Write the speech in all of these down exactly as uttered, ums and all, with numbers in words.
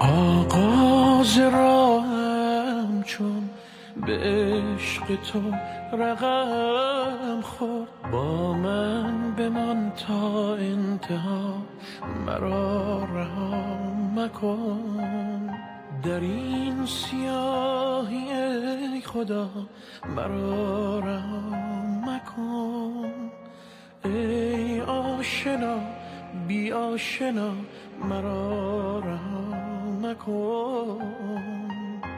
آغاز راهم چون به عشق تو رقم خورد، با من بمان تا انتها، مرا رها مکن. در این سیاهی ای خدا مرا رها مکن. ای آشنا بی آشنا مرا رها مکن.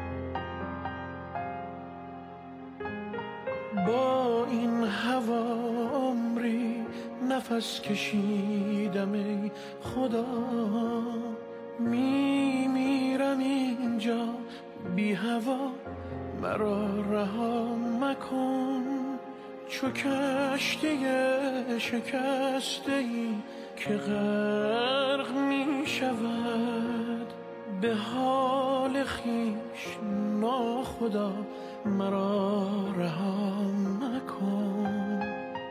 با این هوا عمری نفس کشیدم ای خدا، می میرم اینجا بی هوا، مرا رها مکن. چو کشتی شکسته ای که غرق می شود، به حال خویش ناخدا مرا رها مکن.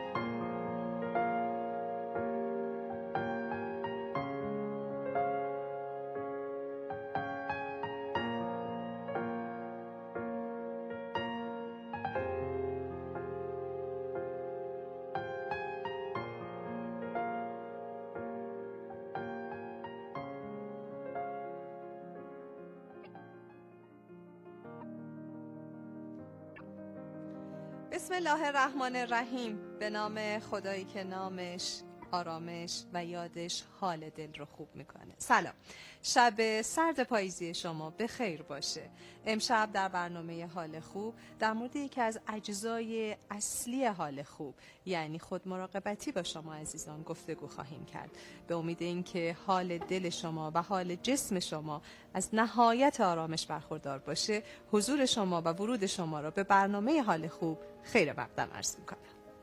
بسم الله الرحمن الرحیم. به نام خدایی که نامش آرامش و یادش حال دل رو خوب میکنه. سلام، شب سرد پاییزی شما به خیر باشه. امشب در برنامه حال خوب در مورد یکی از اجزای اصلی حال خوب یعنی خود مراقبتی با شما عزیزان گفتگو خواهیم کرد، به امید اینکه حال دل شما و حال جسم شما از نهایت آرامش برخوردار باشه. حضور شما و ورود شما را به برنامه حال خوب خیر مقدم عرض میکنم.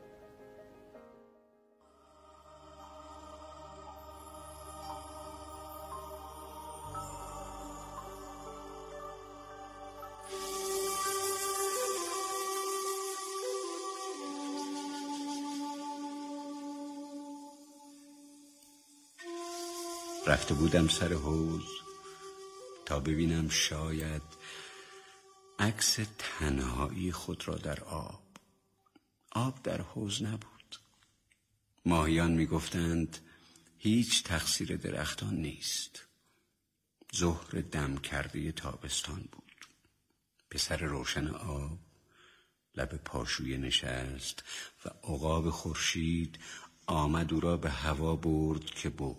رفته بودم سر حوض تا ببینم شاید عکس تنهایی خود را در آب. آب در حوض نبود. ماهیان میگفتند هیچ تقصیر درختان نیست. ظهر دم کرده تابستان بود. به سر روشن آب لب پاشویه نشست و عقاب خورشید آمد او را به هوا برد که برد.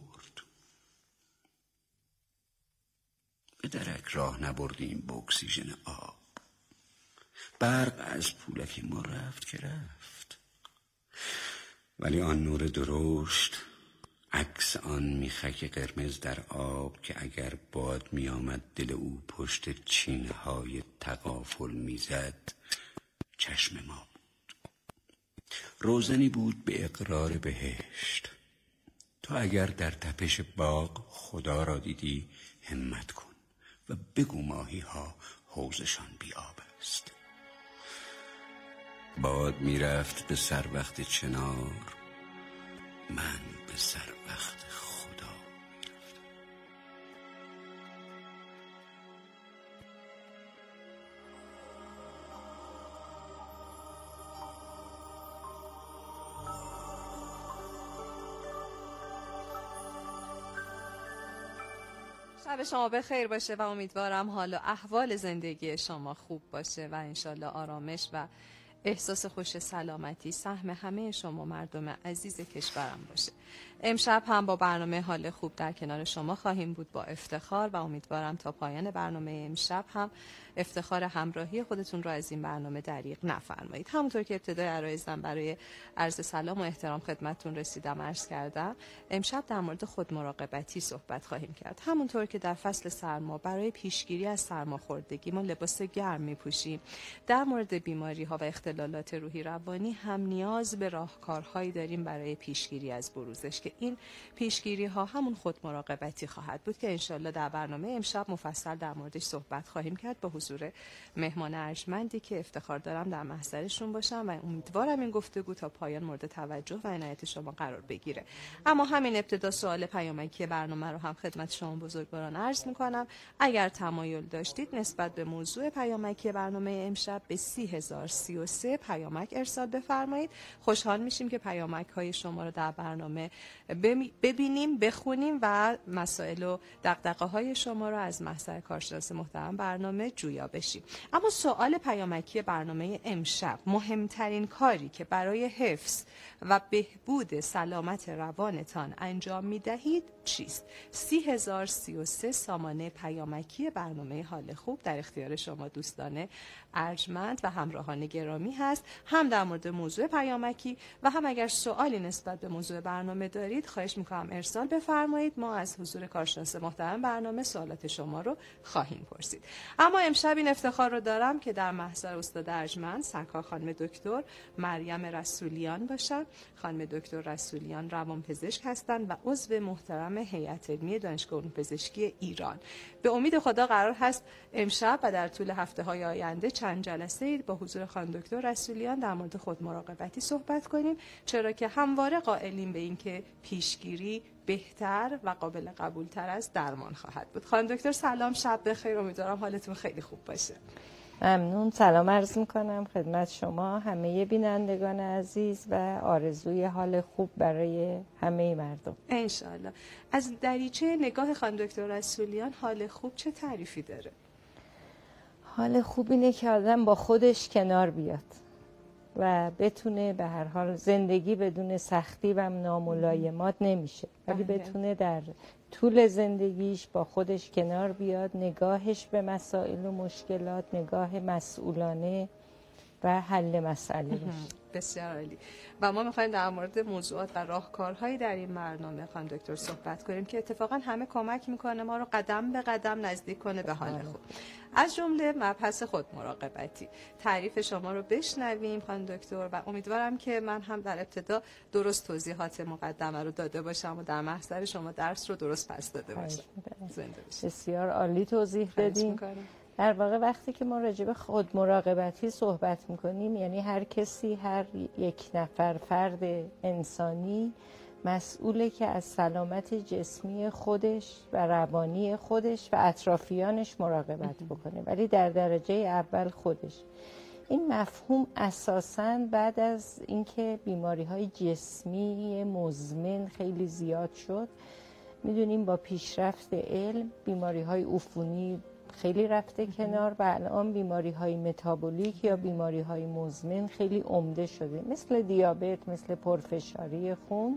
به درک راه نبردیم به اکسیژن آب. برق از پولک ما رفت که رفت. ولی آن نور درشت، عکس آن میخک قرمز در آب که اگر باد میآمد دل او پشت چینهای تغافل میزد، چشم ما بود. روزنی بود به اقرار بهشت. تو اگر در تپش باغ خدا را دیدی همت کن و بگو ماهی ها حوضشان بی آب است. باد می رفت به سر وقت چنار، من به سر وقت خدا می رفتم. شب شما به خیر باشه و امیدوارم حال و احوال زندگی شما خوب باشه و انشالله آرامش و احساس خوش سلامتی سهم همه شما مردم عزیز کشورم باشه. امشب هم با برنامه حال خوب در کنار شما خواهیم بود با افتخار و امیدوارم تا پایان برنامه امشب هم افتخار همراهی خودتون رو از این برنامه دریغ نفرمایید. همونطور که ابتدای عرایزم برای عرض سلام و احترام خدمتتون رسیدم عرض کردم، امشب در مورد خود مراقبتی صحبت خواهیم کرد. همونطور که در فصل سرما برای پیشگیری از سرماخوردگی ما لباس گرم میپوشیم، در مورد بیماری ها و اختلالات روحی روانی هم نیاز به راهکارهایی داریم برای پیشگیری از بروزش که این پیشگیری ها همون خود مراقبتی خواهد بود که انشالله در برنامه امشب مفصل در موردش صحبت خواهیم کرد با حضور مهمان ارجمندی که افتخار دارم در محضرشون باشم و امیدوارم این گفتگو تا پایان مورد توجه و عنایت شما قرار بگیره. اما همین ابتدا سوال پیامکی برنامه رو هم خدمت شما بزرگواران عرض میکنم. اگر تمایل داشتید نسبت به موضوع پیامکی برنامه امشب به سی هزار و سی و سه پیامک ارسال بفرمایید. خوشحال میشیم که پیامک های شما رو در برنامه ببینیم، بخونیم و مسائل و دغدغه های شما رو از محضر کارشناس محترم برنامه جویا بشیم. اما سوال پیامکی برنامه امشب، مهمترین کاری که برای حفظ و بهبود سلامت روانتان انجام میدهید چیست؟ سی هزار و سی و سه سامانه پیامکی برنامه حال خوب در اختیار شما دوستان ارجمند و همراهان گرامی هست. هم در مورد موضوع پیامکی و هم اگر سوالی نسبت به موضوع برنامه دارید خواهش میکنم ارسال بفرمایید. ما از حضور کارشناس محترم برنامه سوالات شما رو خواهیم پرسید. اما امشب این افتخار رو دارم که در محضر استاد ارجمند سرکار خانم دکتر مریم رسولیان باشم. خانم دکتر رسولیان روانپزشک هستند و عضو محترم هیئت علمی دانشگاه علوم پزشکی ایران. به امید خدا قرار هست امشب و در طول هفته‌های آینده چند جلسه با حضور خانم دکتر رسولیان در مورد خود مراقبتی صحبت کنیم، چرا که همواره قائلیم به این که پیشگیری بهتر و قابل قبولتر از درمان خواهد بود. خانم دکتر سلام، شب بخیر، امیدوارم حالتون خیلی خوب باشه. ممنون، سلام عرض میکنم خدمت شما همه بینندگان عزیز و آرزوی حال خوب برای همه مردم انشالله. از دریچه نگاه خانم دکتر رسولیان حال خوب چه تعریفی داره؟ حال خوب اینه که آدم با خودش کنار بیاد و بتونه به هر حال زندگی بدون سختی و ناملایمات نمیشه، ولی بتونه در طول زندگیش با خودش کنار بیاد، نگاهش به مسائل و مشکلات نگاه مسئولانه و حل مسئله باشه. بسیار عالی. و ما میخوایم در مورد موضوعات و راهکارهایی در این برنامه خانم دکتر صحبت کنیم که اتفاقا همه کمک میکنه ما رو قدم به قدم نزدیک کنه به حال خوب. از جمله مبحث خود مراقبتی. تعریف شما رو بشنویم خانم دکتر و امیدوارم که من هم در ابتدا درست توضیحات مقدمه رو داده باشم و در محضر شما درس رو درست پس داده باشم. زنده باشید. بسیار عالی توضیح دادین. در واقع وقتی که ما راجع به خود مراقبتی صحبت میکنیم یعنی هر کسی، هر یک نفر فرد انسانی مسئوله که از سلامت جسمی خودش و روانی خودش و اطرافیانش مراقبت بکنه، ولی در درجه اول خودش. این مفهوم اساساً بعد از اینکه بیماری‌های جسمی مزمن خیلی زیاد شد، میدونیم با پیشرفت علم بیماری‌های عفونی خیلی رفته کنار و الان بیماری‌های متابولیک یا بیماری‌های مزمن خیلی عمده شده، مثل دیابت، مثل پرفشاری خون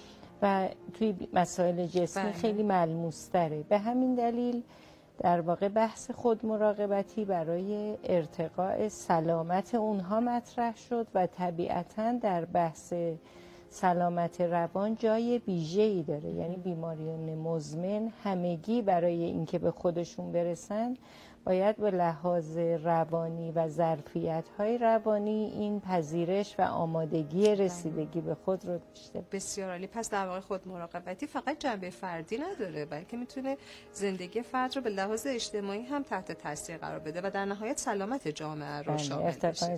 و توی مسائل جسمی بله. خیلی ملموس‌تره. به همین دلیل در واقع بحث خود مراقبتی برای ارتقاء سلامت اونها مطرح شد و طبیعتاً در بحث سلامت روان جای ویژه‌ای داره. یعنی بیماریان مزمن همگی برای اینکه به خودشون برسن باید به لحاظ روانی و ظرفیت‌های روانی این پذیرش و آمادگی رسیدگی به خود رو داشته. بسیار عالی. پس در واقع خود مراقبتی فقط جنبه فردی نداره، بلکه میتونه زندگی فرد رو به لحاظ اجتماعی هم تحت تاثیر قرار بده و در نهایت سلامت جامعه رو شامل بشه.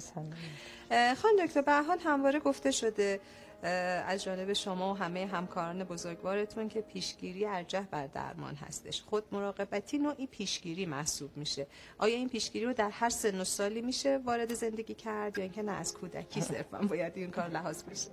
خانم دکتر، به هر حال همواره گفته شده از جانب شما و همه همکاران بزرگوارتون که پیشگیری ارجح بر درمان هستش. خود مراقبتی نوعی پیشگیری محسوب میشه. آیا این پیشگیری رو در هر سن و سالی میشه وارد زندگی کرد یا اینکه نه از کودکی صرفا باید این کار لحاظ بشه؟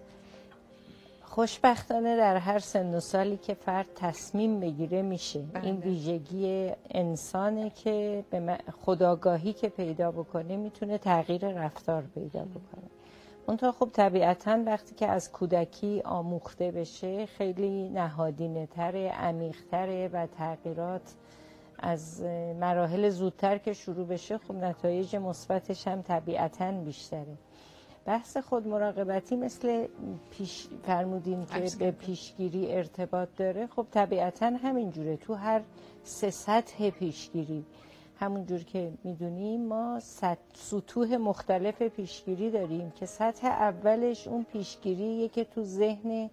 خوشبختانه در هر سن و سالی که فرد تصمیم بگیره میشه. بله. این ویژگی انسانه که به خودآگاهی که پیدا بکنه میتونه تغییر رفتار پیدا بکنه. منتها خب طبیعتاً وقتی که از کودکی آموخته بشه خیلی نهادینه تره، عمیق تره و تغییرات از مراحل زودتر که شروع بشه خب نتایج مثبتش هم طبیعتاً بیشتره. بحث خود مراقبتی مثل پیش فرمودین که به پیشگیری ارتباط داره، خب طبیعتاً همینجوره. تو هر سه سطح پیشگیری همون جور که میدونیم ما سطوح مختلف پیشگیری داریم که سطح اولش اون پیشگیریه که تو ذهن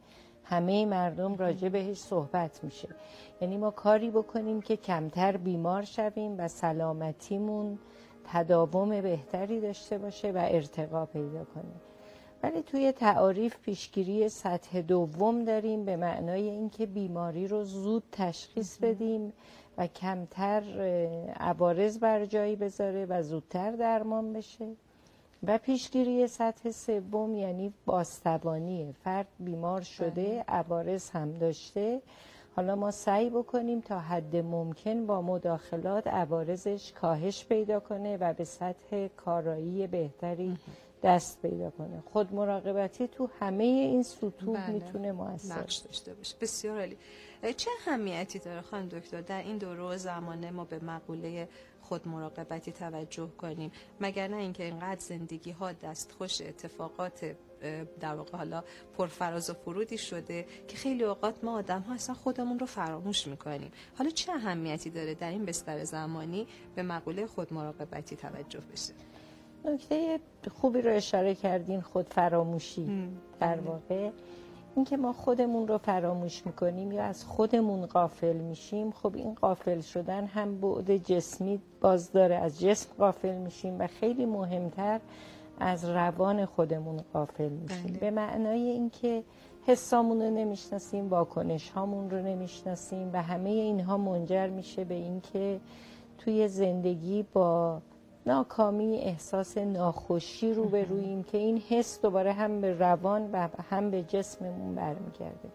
همه مردم راجع بهش صحبت میشه. یعنی ما کاری بکنیم که کمتر بیمار شویم و سلامتیمون تداوم بهتری داشته باشه و ارتقا پیدا کنه. ولی توی تعاریف پیشگیری سطح دوم داریم به معنای اینکه بیماری رو زود تشخیص بدیم و کمتر عوارض بر جایی بذاره و زودتر درمان بشه. و پیشگیری سطح سوم یعنی بازتوانیه. فرد بیمار شده، عوارض هم داشته، حالا ما سعی بکنیم تا حد ممکن با مداخلات عوارضش کاهش پیدا کنه و به سطح کارایی بهتری دست پیدا کنه. خود مراقبتی تو همه این سطوح بله. میتونه موثر نقش داشته باشه. بسیار عالی. چه اهمیتی داره خانم دکتر در این دوره و زمانه ما به مقوله خود مراقبتی توجه کنیم، مگر نه اینکه اینقدر زندگی ها دستخوش اتفاقات در واقع حالا پرفراز و فرودی شده که خیلی اوقات ما آدم ها اصلا خودمون رو فراموش میکنیم. حالا چه اهمیتی داره در این بستر زمانی به مقوله خود مراقبتی توجه بشه؟ نکته خوبی رو اشاره کردین، خود فراموشی. در واقع اینکه ما خودمون رو فراموش میکنیم یا از خودمون غافل میشیم، خب این غافل شدن هم بعد جسمی باز داره، از جسم غافل میشیم و خیلی مهمتر از روان خودمون غافل میشیم. بله. به معنای اینکه حسامون رو نمیشناسیم، واکنش هامون رو نمیشناسیم و همه اینها منجر میشه به اینکه توی زندگی با ناکامی، احساس ناخوشی رو به روییم که این حس دوباره هم به روان و هم به جسممون برمیگرده.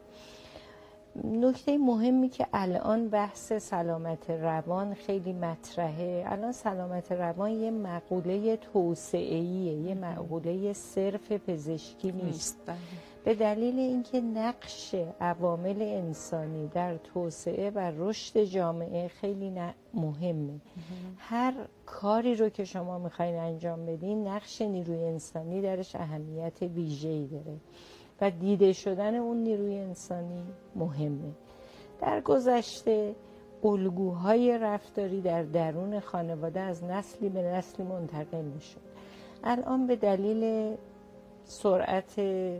نکته مهمی که الان بحث سلامت روان خیلی مطرحه. الان سلامت روان یه مقوله توسعه‌ایه، یه مقوله صرف پزشکی نیست. به دلیل اینکه نقش عوامل انسانی در توسعه و رشد جامعه خیلی مهمه. هر کاری رو که شما میخواین انجام بدین نقش نیروی انسانی درش اهمیت ویژه‌ای داره و دیده شدن اون نیروی انسانی مهمه. در گذشته الگوهای رفتاری در درون خانواده از نسلی به نسلی منتقل میشد. الان به دلیل سرعت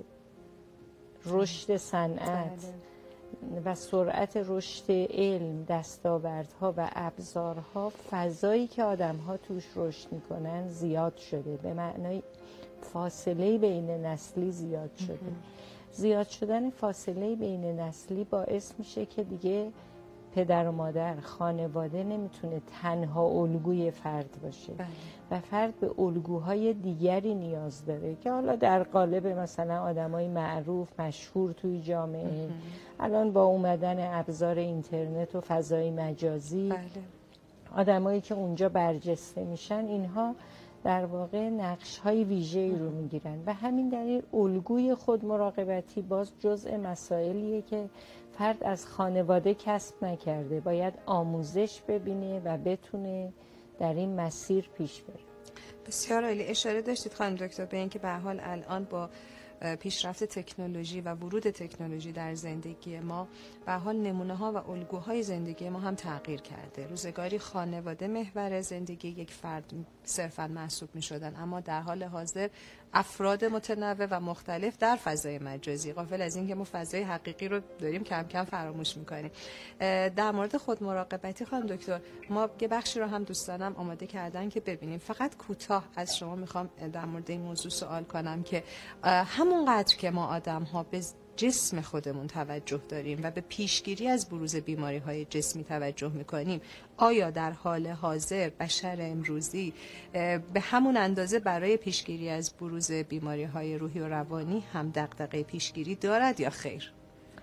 رشد صنعت و سرعت رشد علم، دستاوردها و ابزارها، فضایی که آدم‌ها توش رشد میکنن زیاد شده. به معنای فاصله بین نسلی زیاد شده. زیاد شدن فاصله بین نسلی باعث میشه که دیگه پدر و مادر، خانواده نمیتونه تنها الگوی فرد باشه. بله. و فرد به الگوهای دیگری نیاز داره که حالا در قالب مثلا آدمای معروف، مشهور توی جامعه، الان با اومدن ابزار اینترنت و فضای مجازی، بله. آدمایی که اونجا برجسته میشن، اینها در واقع نقش‌های ویژه‌ای رو میگیرن و همین دلیل الگوی خود مراقبتی باز جزء مسائلیه که فرد از خانواده کسب نکرده، باید آموزش ببینه و بتونه در این مسیر پیش بره. بسیار عالی. اشاره داشتید خانم دکتر به اینکه به هر حال الان با پیشرفت تکنولوژی و ورود تکنولوژی در زندگی ما به هر حال نمونه ها و الگوهای زندگی ما هم تغییر کرده. روزگاری خانواده محور زندگی یک فرد صرفاً محسوب می شدن، اما در حال حاضر افراد متنوع و مختلف در فضای مجازی، غافل از اینکه ما فضای حقیقی رو داریم کم کم فراموش می‌کنیم. در مورد خود مراقبتی خانم دکتر، ما یه بخشی رو هم دوستانم آماده کردن که ببینیم. فقط کوتاه از شما میخوام در مورد این موضوع سوال کنم که همونقدر که ما آدم‌ها به جسم خودمون توجه داریم و به پیشگیری از بروز بیماری‌های جسمی توجه می‌کنیم، آیا در حال حاضر بشر امروزی به همون اندازه برای پیشگیری از بروز بیماری‌های روحی و روانی هم دغدغه پیشگیری دارد یا خیر؟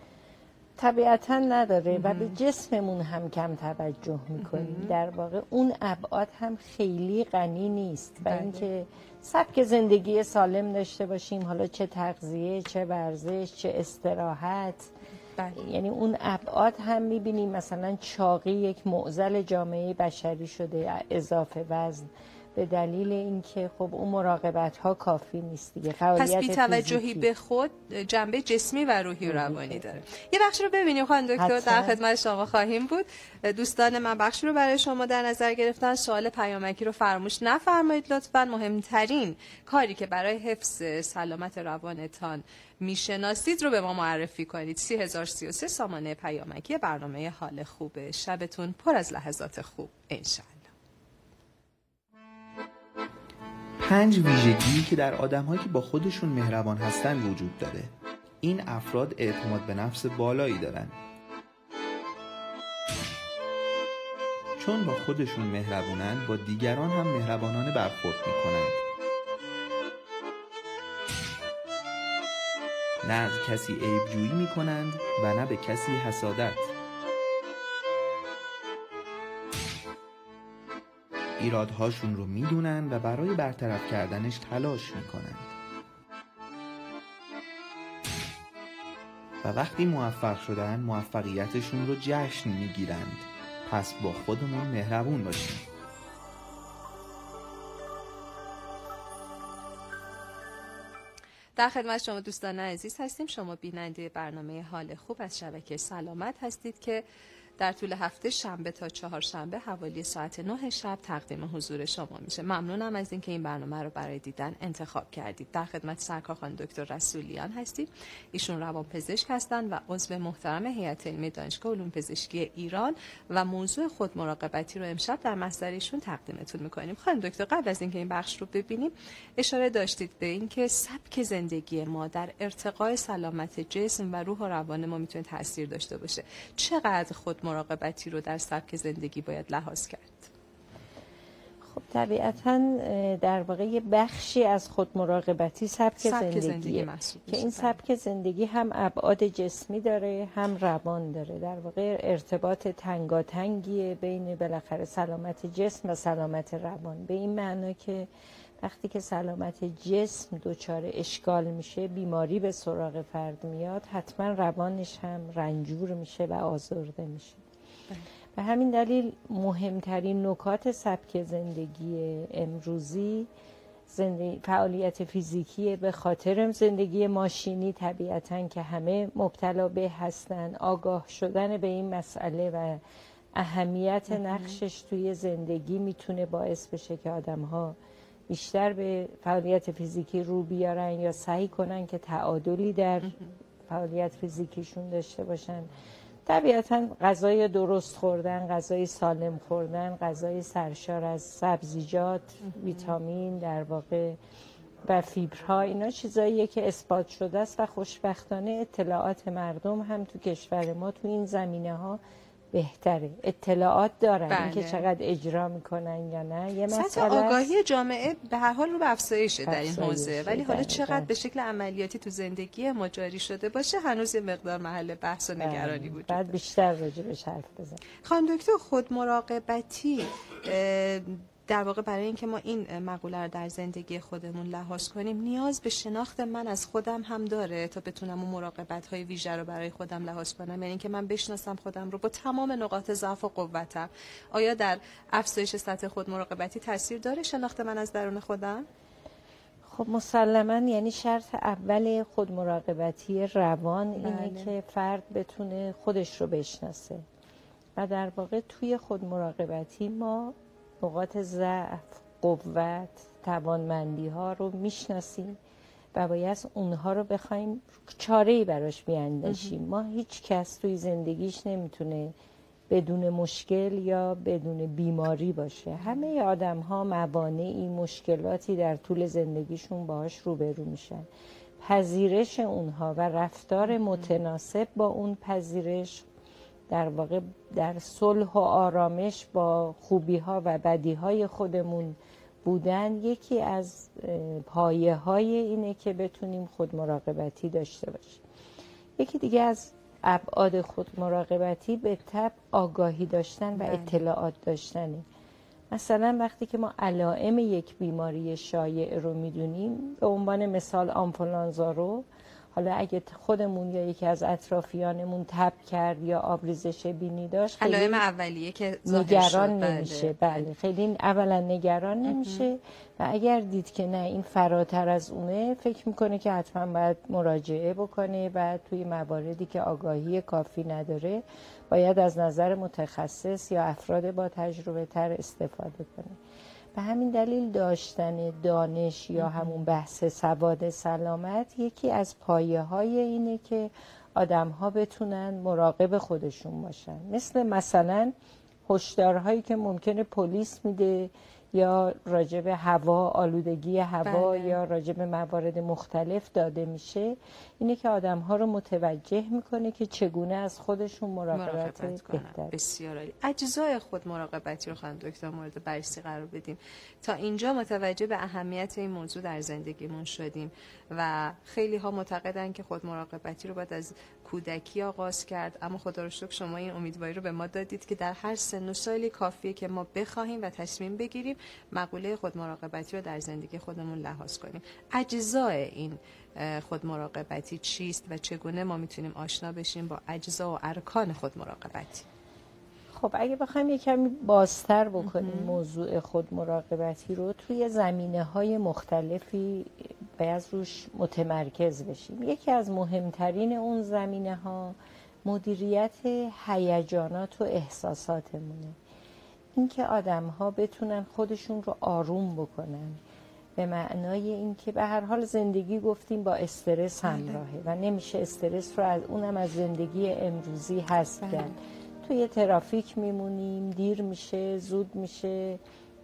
طبیعتاً نداره و به جسممون هم کم توجه میکنیم. در واقع اون ابعاد هم خیلی غنی نیست و اینکه سبک زندگی سالم داشته باشیم، حالا چه تغذیه، چه ورزش، چه استراحت، بله. یعنی اون ابعاد هم میبینیم. مثلا چاقی یک معضل جامعه بشری شده، اضافه وزن به دلیل اینکه خب اون مراقبت ها کافی نیست دیگه. فعالیت پس بی‌توجهی به خود جنبه جسمی و روحی و روانی داره. یه بخش رو ببینیم خانم دکتر، در خدمت شما خواهیم بود. دوستان من بخش رو برای شما در نظر گرفتن. سوال پیامکی رو فراموش نفرمایید لطفاً. مهمترین کاری که برای حفظ سلامت روانتان میشناسید رو به ما معرفی کنید. سی هزار سی و سه سامانه پیامکی برنامه حال خوبه. شبتون پر از لحظات خوب انشالله. پنج ویژگی که در آدم‌هایی که با خودشون مهربان هستن وجود داره. این افراد اعتماد به نفس بالایی دارن. چون با خودشون مهربونن، با دیگران هم مهربانانه برخورد میکنند. نه از کسی عیب‌جویی میکنند و نه به کسی حسادت. ایرادهاشون رو میدونن و برای برطرف کردنش تلاش میکنند. و وقتی موفق شدن، موفقیتشون رو جشن میگیرند. پس با خودمون مهربون باشیم. در خدمت شما دوستان عزیز هستیم. شما بیننده برنامه حال خوب از شبکه سلامت هستید که در طول هفته شنبه تا چهارشنبه حوالی ساعت نه شب تقدیم حضور شما میشه. ممنونم از اینکه این برنامه رو برای دیدن انتخاب کردید. در خدمت سرکار خانم دکتر رسولیان هستیم. ایشون روانپزشک هستند و عضو محترم هیئت علمی دانشگاه علوم پزشکی ایران و موضوع خود مراقبتی رو امشب در محضر ایشون تقدیمتون میکنیم. خانم دکتر، قبل از اینکه این بخش رو ببینیم اشاره داشتید به اینکه سبک زندگی ما در ارتقای سلامت جسم و روح و روان ما میتونه تاثیر داشته باشه. چقدر خود مراقبتی رو در سبک زندگی باید لحاظ کرد؟ خب طبیعتاً در واقع یه بخشی از خود مراقبتی سبک, سبک زندگیه زندگی که این سبک زندگی هم ابعاد جسمی داره هم روان داره. در واقع ارتباط تنگاتنگیه بین بالاخره سلامت جسم و سلامت روان، به این معنا که وقتی که سلامت جسم دچار اشکال میشه، بیماری به سراغ فرد میاد، حتما روانش هم رنجور میشه و آزرده میشه. به همین دلیل مهمترین نکات سبک زندگی امروزی زندگی فعالیت فیزیکی، به خاطر زندگی ماشینی طبیعتاً که همه مبتلا به هستن، آگاه شدن به این مسئله و اهمیت نقشش توی زندگی میتونه باعث بشه که آدم‌ها بیشتر به فعالیت فیزیکی رو بیارن یا سعی کنن که تعادلی در فعالیت فیزیکیشون داشته باشن. طبیعتاً غذای درست خوردن، غذای سالم خوردن، غذای سرشار از سبزیجات، ویتامین در واقع و فیبرها، اینا چیزاییه که اثبات شده است و خوشبختانه اطلاعات مردم هم تو کشور ما تو این زمینه ها بهتره. اطلاعات دارن. بله. اینکه چقدر اجرا میکنن یا نه یه مسئله. سطح آگاهی جامعه به هر حال رو به افزایشه در این حوزه، ولی حالا چقدر به شکل عملیاتی تو زندگی ما جاری شده باشه هنوز یه مقدار محل بحث و نگرانی وجود داره. بعد بیشتر راجعش حرف بزن. خانم دکتر، خود مراقبتی در واقع برای اینکه ما این مقوله رو در زندگی خودمون لحاظ کنیم نیاز به شناخت من از خودم هم داره تا بتونم اون مراقبت‌های ویژه رو برای خودم لحاظ کنم، یعنی اینکه من بشناسم خودم رو با تمام نقاط ضعف و قوتم. آیا در افزایش سطح خود مراقبتی تاثیر داره شناخت من از درون خودم؟ خب مسلماً، یعنی شرط اول خود مراقبتی روان بله. اینه که فرد بتونه خودش رو بشناسه و در واقع توی خود مراقبتی ما نقاط ضعف، قوت، توانمندی ها رو میشناسیم و باید اونها رو بخوایم چاره‌ای براش بیاندیشیم. ما هیچ کس توی زندگیش نمیتونه بدون مشکل یا بدون بیماری باشه. همه آدم ها موانعی، مشکلاتی در طول زندگیشون باهاش روبرو میشن. پذیرش اونها و رفتار متناسب با اون پذیرش در واقع در صلح و آرامش با خوبی ها و بدی های خودمون بودن یکی از پایه های اینه که بتونیم خود مراقبتی داشته باشیم. یکی دیگه از ابعاد خود مراقبتی به طبع آگاهی داشتن و اطلاعات داشتنه. مثلا وقتی که ما علائم یک بیماری شایع رو میدونیم، به عنوان مثال آنفولانزا رو حالا اگه خودمون یا یکی از اطرافیانمون تب کرد یا آبریزش بینی داشت، علائم اولیه که نگران نمیشه. بله خیلی اولا نگران نمیشه و اگر دید که نه این فراتر از اونه، فکر میکنه که حتما باید مراجعه بکنه و توی مواردی که آگاهی کافی نداره باید از نظر متخصص یا افراد با تجربه تر استفاده کنه. به همین دلیل داشتن دانش یا همون بحث سواد سلامت یکی از پایه های اینه که آدم ها بتونن مراقب خودشون باشن. مثل مثلا هشدارهایی که ممکنه پلیس میده یا راجب هوا، آلودگی هوا بله. یا راجب موارد مختلف داده میشه، اینه که آدم ها رو متوجه میکنه که چگونه از خودشون مراقبت, مراقبت کنن. بسیار عالی. اجزای خود مراقبتی رو خانم دکتر مورد بررسی قرار بدیم. تا اینجا متوجه به اهمیت این موضوع در زندگیمون شدیم و خیلی ها معتقدن که خود مراقبتی رو باید از کودکی آغاز کرد، اما خدا رو شکر شما این امیدواری رو به ما دادید که در هر سن و سالی کافیه که ما بخواهیم و تصمیم بگیریم مقوله خود مراقبتی رو در زندگی خودمون لحاظ کنیم. اجزای این خود مراقبتی چیست و چگونه ما میتونیم آشنا بشیم با اجزا و ارکان خود مراقبتی؟ خب اگه بخوایم یک کمی بازتر بکنیم موضوع خود مراقبتی رو، توی زمینه‌های مختلفی باید روش متمرکز بشیم. یکی از مهمترین اون زمینه‌ها مدیریت هیجانات و احساساتمونه. اینکه آدم‌ها بتونن خودشون رو آروم بکنن، به معنای اینکه به هر حال زندگی گفتیم با استرس همراهه و نمیشه استرس رو از اونم از زندگی امروزی حذف کرد. توی ترافیک میمونیم، دیر میشه، زود میشه،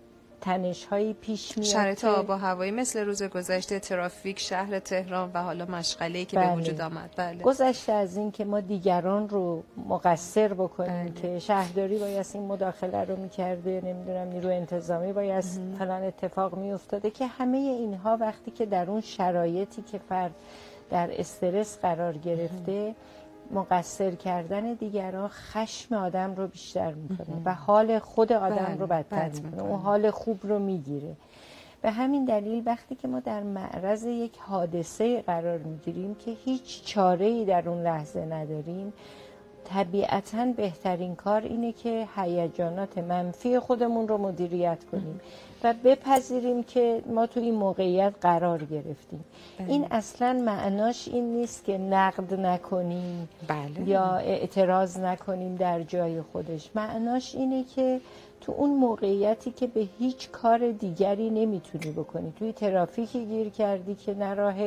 تنش‌هایی پیش میاد. شرایط آب و هوایی مثل روز گذشته، ترافیک شهر تهران و حالا مشغله‌ای که بله. به وجود آمد. بله. گذشته از این که ما دیگران رو مقصر بکنیم بله. که شهرداری باید این مداخله رو میکرده، نمیدونم نیرو انتظامی باید فلان اتفاق میافتاده، که همه اینها وقتی که در اون شرایطی که فرد در استرس قرار گرفته مقصر کردن دیگران خشم آدم رو بیشتر میکنه و حال خود آدم بله، رو بدتر میکنه، اون حال خوب رو میگیره. به همین دلیل وقتی که ما در معرض یک حادثه قرار میگیریم که هیچ چاره‌ای در اون لحظه نداریم، طبیعتاً بهترین کار اینه که هیجانات منفی خودمون رو مدیریت کنیم و بپذیریم که ما تو این موقعیت قرار گرفتیم. بله. این اصلاً معناش این نیست که نقد نکنیم بله. یا اعتراض نکنیم در جای خودش. معناش اینه که تو اون موقعیتی که به هیچ کار دیگری نمیتونی بکنی، توی ترافیکی گیر کردی که نه راه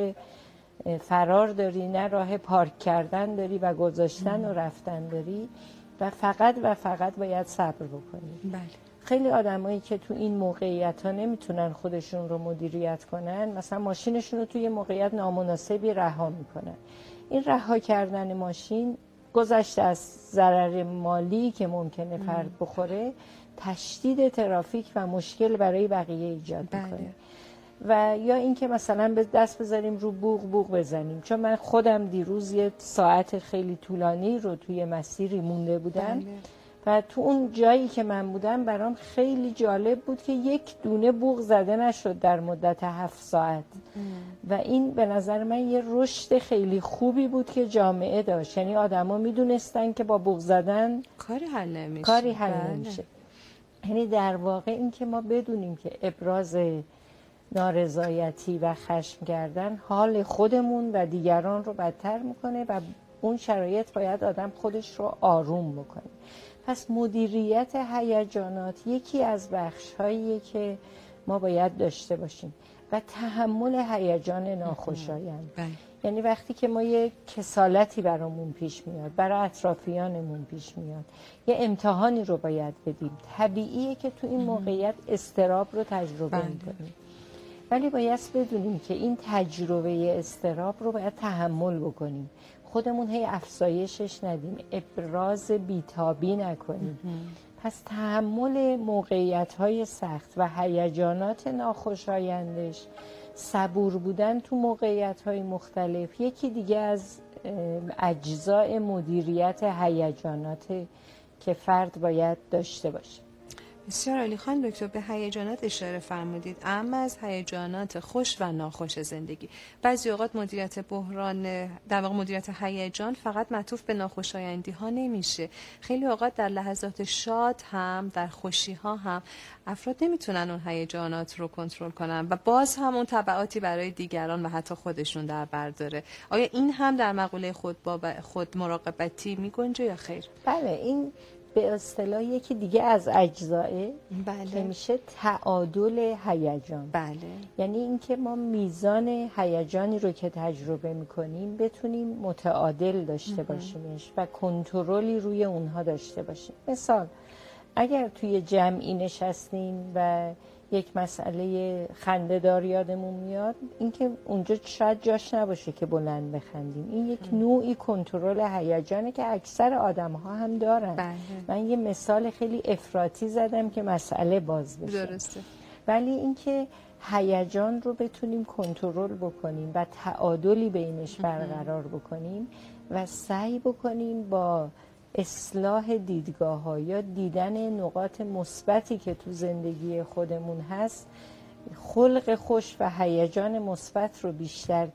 فرار داری نه راه پارک کردن داری و گذاشتن و رفتن داری و فقط و فقط باید صبر بکنی. بله. خیلی آدمایی که تو این موقعیت ها نمیتونن خودشون رو مدیریت کنن، مثلا ماشینشون رو توی موقعیت نامناسبی رها میکنن. این رها کردن ماشین گذشته از ضرر مالی که ممکنه فرد بخوره، تشدید ترافیک و مشکل برای بقیه ایجاد میکنه. بله. و یا اینکه مثلا به دست بذاریم رو بوق بوق بزنیم. چون من خودم دیروز یه ساعت خیلی طولانی رو توی مسیری مونده بودم بله. و تو اون جایی که من بودم برام خیلی جالب بود که یک دونه بوق زده نشد در مدت هفت ساعت ام. و این به نظر من یه رشد خیلی خوبی بود که جامعه داشت. یعنی آدما میدونستن که با بوق زدن کاری حل نمیشه. کاری حل بله. نمیشه. یعنی در واقع این که ما بدونیم که ابراز نارضایتی و خشم کردن حال خودمون و دیگران رو بدتر میکنه و اون شرایط باید آدم خودش رو آروم بکنه. پس مدیریت هیجانات یکی از بخش‌هاییه که ما باید داشته باشیم و تحمل هیجان ناخوشایند. یعنی وقتی که ما یه کسالتی برامون پیش میاد، برای اطرافیانمون پیش میاد، یه امتحانی رو باید بدیم، طبیعیه که تو این موقعیت اضطراب رو تجربه میکنیم. ولی باید بدونیم که این تجربه اضطراب رو باید تحمل بکنیم، خودمون هی افزایشش ندیم، ابراز بیتابی نکنیم. پس تحمل موقعیت‌های سخت و هیجانات ناخوشایندش، صبور بودن تو موقعیت‌های مختلف، یکی دیگه از اجزای مدیریت هیجانات که فرد باید داشته باشه. بسیار عالی. خانم دکتر به هیجانات اشاره فرمودید، اما از هیجانات خوش و ناخوش زندگی. بعضی اوقات مدیریت بحران، در واقع مدیریت هیجان فقط معطوف به ناخوشایندی ها نمیشه. خیلی اوقات در لحظات شاد هم، در خوشی ها هم افراد نمیتونن اون هیجانات رو کنترل کنن و باز هم اون تبعاتی برای دیگران و حتی خودشون در بر داره. آیا این هم در مقوله خود با خود مراقبتی میگنجه یا خیر؟ بله، این به اصطلاح یکی دیگه از اجزائه بله. که میشه تعادل هیجان. بله. یعنی اینکه ما میزان هیجانی رو که تجربه میکنیم بتونیم متعادل داشته باشیمش و کنترلی روی اونها داشته باشیم. مثال اگر توی جمعی نشستیم و یک مسئله خنده‌دار یادمون میاد، اینکه اونجا شاید جاش نباشه که بلند بخندیم. این یک نوعی کنترل هیجانه که اکثر آدم‌ها هم دارن. بله. من یه مثال خیلی افراطی زدم که مسئله باز بشه. درسته. ولی اینکه هیجان رو بتونیم کنترل بکنیم و تعادلی بینش برقرار بکنیم و سعی بکنیم با اصلاح دیدگاه‌ها یا دیدن نقاط مثبتی که تو زندگی خودمون هست، خلق خوش و هیجان مثبت رو بیشتر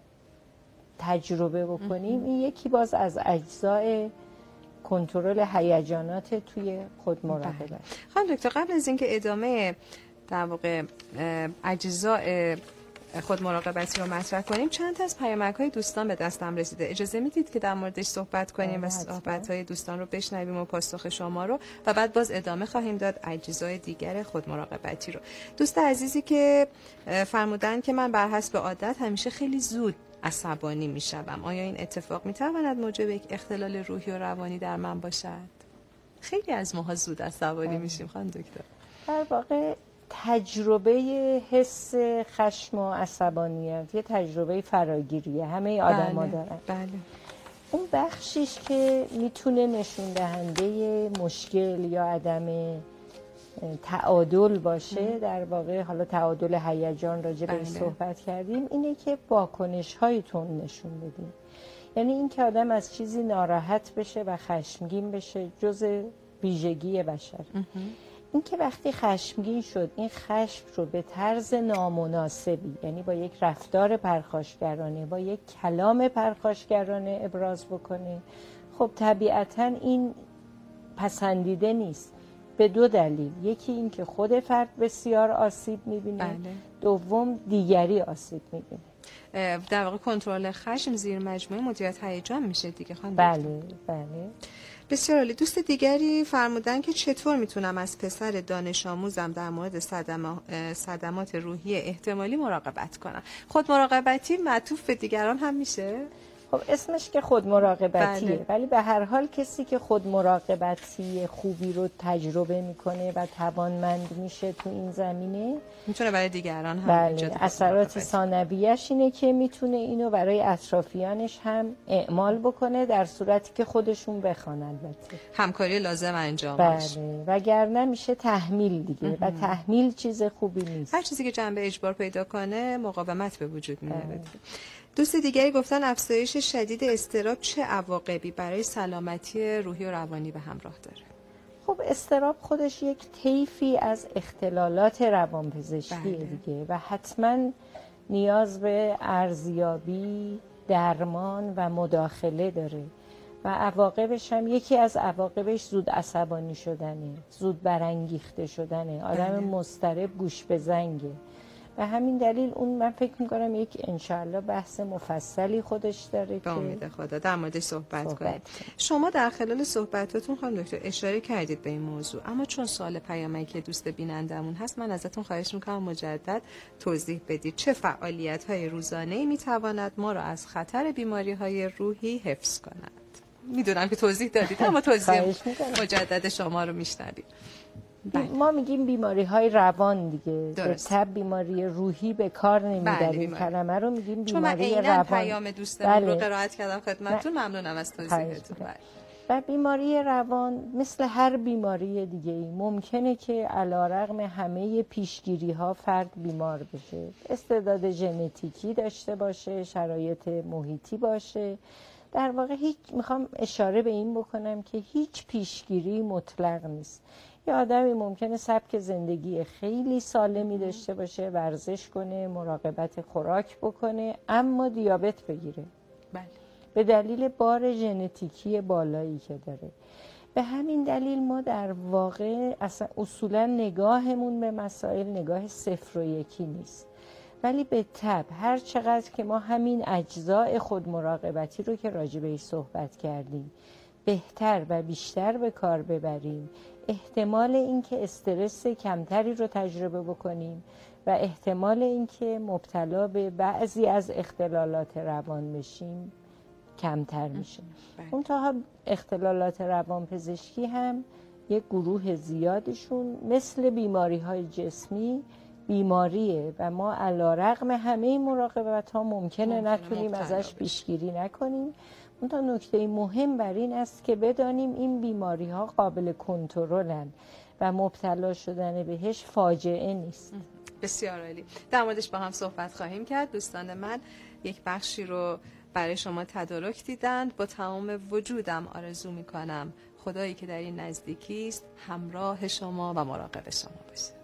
تجربه بکنیم. این یکی باز از اجزای کنترل هیجانات توی خود مراقبت. خانم دکتر، قبل از اینکه ادامه در واقع اجزای خود مراقبتی رو مطرح کنیم، چند تا از پیامک‌های دوستان به دستم رسیده. اجازه میدید که در موردش صحبت کنیم و صحبت‌های دوستان رو بشنویم و پاسخ شما رو و بعد باز ادامه خواهیم داد اجزای دیگر خود مراقبتی رو. دوست عزیزی که فرمودن که من بر حسب عادت همیشه خیلی زود عصبانی میشم، آیا این اتفاق میتواند موجب یک اختلال روحی و روانی در من باشد؟ خیلی از ماها زود عصبانی میشیم خانم دکتر. در واقع تجربه حس خشم و عصبانیت یه تجربه فراگیریه، همه آدم ها دارن. بله. اون بخشیش که میتونه نشون دهنده مشکل یا عدم تعادل باشه، در واقع حالا تعادل هیجان راجع به صحبت کردیم، اینه که واکنش هایتون نشون بدیم. یعنی این که آدم از چیزی ناراحت بشه و خشمگین بشه جز ویژگی بشر. این که وقتی خشمگین شد این خشم رو به طرز نامناسبی، یعنی با یک رفتار پرخاشگرانه، با یک کلام پرخاشگرانه ابراز بکنه، خب طبیعتاً این پسندیده نیست به دو دلیل. یکی این که خود فرد بسیار آسیب میبینه. بله. دوم دیگری آسیب میبینه. در واقع کنترل خشم زیر مجموعه مدیریت هیجان میشه دیگه خانم. بله بله. بسیار عالی. دوست دیگری فرمودن که چطور میتونم از پسر دانش آموزم در مورد صدما... صدمات روحی احتمالی مراقبت کنم؟ خود مراقبتی معطوف به دیگران هم میشه؟ خب اسمش که خود مراقبتیه. بله. ولی به هر حال کسی که خود مراقبتی خوبی رو تجربه میکنه و توانمند میشه تو این زمینه، میتونه برای دیگران هم بله اثرات ثانویه‌اش اینه که میتونه اینو برای اطرافیانش هم اعمال بکنه در صورتی که خودشون بخوان، البته همکاری لازم انجام بشه. بله، وگرنه میشه تحمیل دیگه و تحمیل چیز خوبی نیست. هر چیزی که جنبه اجبار پیدا کنه مقاومت به وجود میاره. دوست دیگری گفتن افزایش شدید اضطراب چه عواقبی برای سلامتی روحی و روانی به همراه داره؟ خب اضطراب خودش یک طیفی از اختلالات روانپزشکی بله. دیگه و حتما نیاز به ارزیابی، درمان و مداخله داره و عواقبش هم یکی از عواقبش زود عصبانی شدنه، زود برانگیخته شدنه، آدم بله. مضطرب گوش به زنگه. به همین دلیل اون من فکر میکنم یک انشاءالله بحث مفصلی خودش داره به امید خدا در موردش صحبت, صحبت کنیم. شما در خلال صحبتاتون خانم دکتر اشاره کردید به این موضوع، اما چون سوال پیامکی دوست بینندمون هست من ازتون خواهش میکنم مجدد توضیح بدید چه فعالیت‌های روزانه‌ای میتواند ما را از خطر بیماری‌های روحی حفظ کند؟ میدونم که توضیح دادید اما توضیح مجدد شما رو میشنویم. بله. ما میگیم بیماری های روان دیگه، به تب بیماری روحی به کار نمیبریم. بله کلمه رو میگیم بیماری روان. چون من پیام دوستمون بله. رو قرائت کردم خدمتتون، ممنونم از توضیحتون. و بیماری روان مثل هر بیماری دیگه ای ممکنه که علیرغم همه پیشگیری ها فرد بیمار بشه، استعداد ژنتیکی داشته باشه، شرایط محیطی باشه. در واقع هیچ، میخوام اشاره به این بکنم که هیچ پیشگیری مطلق نیست. یه آدمی ممکنه سبک زندگی خیلی سالمی داشته باشه، ورزش کنه، مراقبت خوراک بکنه، اما دیابت بگیره. بله. به دلیل بار ژنتیکی بالایی که داره. به همین دلیل ما در واقع اصلا اصولا نگاهمون به مسائل نگاه صفر و یکی نیست، ولی به تبع هر چقدر که ما همین اجزاء خود مراقبتی رو که راجع بهش صحبت کردیم بهتر و بیشتر به کار ببریم، احتمال اینکه استرس کمتری رو تجربه بکنیم و احتمال اینکه مبتلا به بعضی از اختلالات روان بشیم کمتر میشه. اون تا اختلالات روانپزشکی هم یک گروه زیادشون مثل بیماری های جسمی بیماریه و ما علیرغم همه این مراقبت ها ممکنه نتونیم ازش پیشگیری نکنیم. اون تا نکته مهم بر این است که بدانیم این بیماری ها قابل کنترلن و مبتلا شدن بهش فاجعه نیست. بسیار عالی. در موردش با هم صحبت خواهیم کرد. دوستان من یک بخشی رو برای شما تدارک دیدند. با تمام وجودم آرزو میکنم خدایی که در این نزدیکی است همراه شما و مراقب شما باشه.